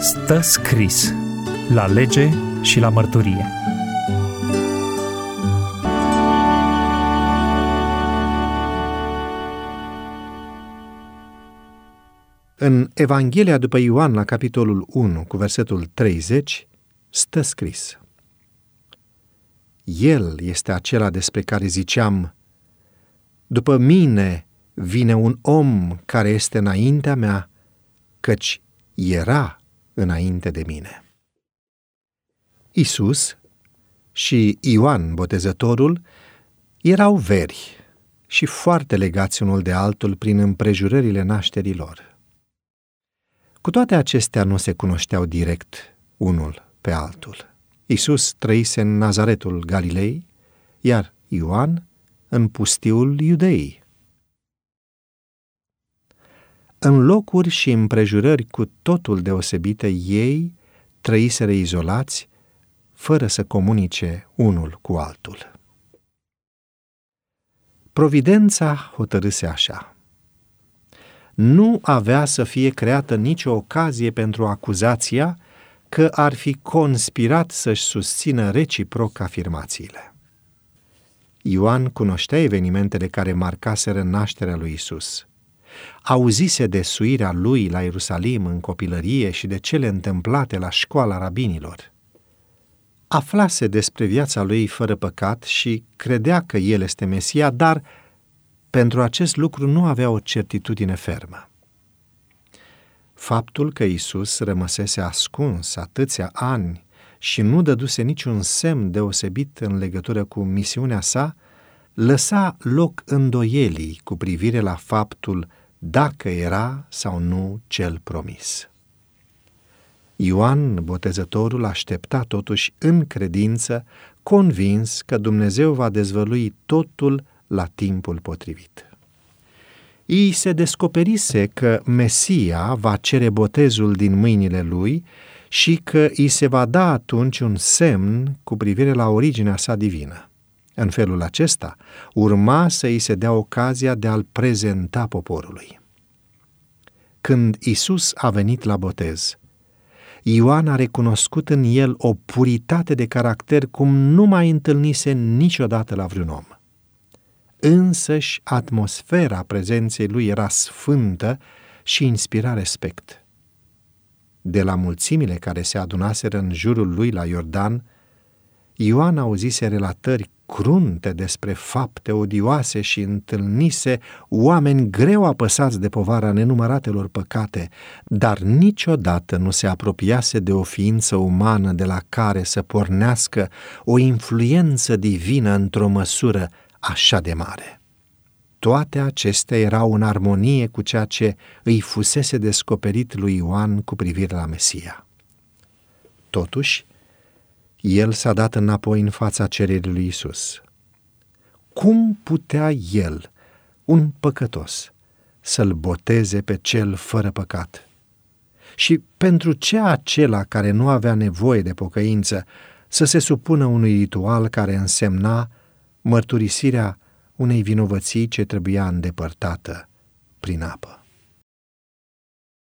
Stă scris la lege și la mărturie. În Evanghelia după Ioan, la capitolul 1, cu versetul 30, stă scris: El este acela despre care ziceam: după mine vine un om care este înaintea mea, căci era înainte de mine. Isus și Ioan Botezătorul erau veri și foarte legați unul de altul prin împrejurările nașterii lor. Cu toate acestea nu se cunoșteau direct unul pe altul. Isus trăise în Nazaretul Galilei, iar Ioan în pustiul Iudeii. În locuri și împrejurări cu totul deosebite, ei trăiseră izolați, fără să comunice unul cu altul. Providența hotărâse așa: nu avea să fie creată nicio ocazie pentru acuzația că ar fi conspirat să-și susțină reciproc afirmațiile. Ioan cunoștea evenimentele care marcaseră nașterea lui Isus. Auzise de suirea lui la Ierusalim în copilărie și de cele întâmplate la școala rabinilor. Aflase despre viața lui fără păcat și credea că el este Mesia, dar pentru acest lucru nu avea o certitudine fermă. Faptul că Isus rămăsese ascuns atâția ani și nu dăduse niciun semn deosebit în legătură cu misiunea sa, lăsa loc îndoielii cu privire la faptul dacă era sau nu cel promis. Ioan Botezătorul aștepta totuși în credință, convins că Dumnezeu va dezvălui totul la timpul potrivit. I se descoperise că Mesia va cere botezul din mâinile lui și că i se va da atunci un semn cu privire la originea sa divină. În felul acesta, urma să îi se dea ocazia de a-l prezenta poporului. Când Isus a venit la botez, Ioan a recunoscut în el o puritate de caracter cum nu mai întâlnise niciodată la vreun om. Însăși atmosfera prezenței lui era sfântă și inspira respect. De la mulțimile care se adunaseră în jurul lui la Iordan, Ioan auzise relatări crunte despre fapte odioase și întâlnise oameni greu apăsați de povara nenumăratelor păcate, dar niciodată nu se apropiase de o ființă umană de la care să pornească o influență divină într-o măsură așa de mare. Toate acestea erau în armonie cu ceea ce îi fusese descoperit lui Ioan cu privire la Mesia. Totuși, el s-a dat înapoi în fața cererii lui Isus. Cum putea el, un păcătos, să-l boteze pe cel fără păcat? Și pentru ce acela care nu avea nevoie de pocăință să se supună unui ritual care însemna mărturisirea unei vinovății ce trebuia îndepărtată prin apă?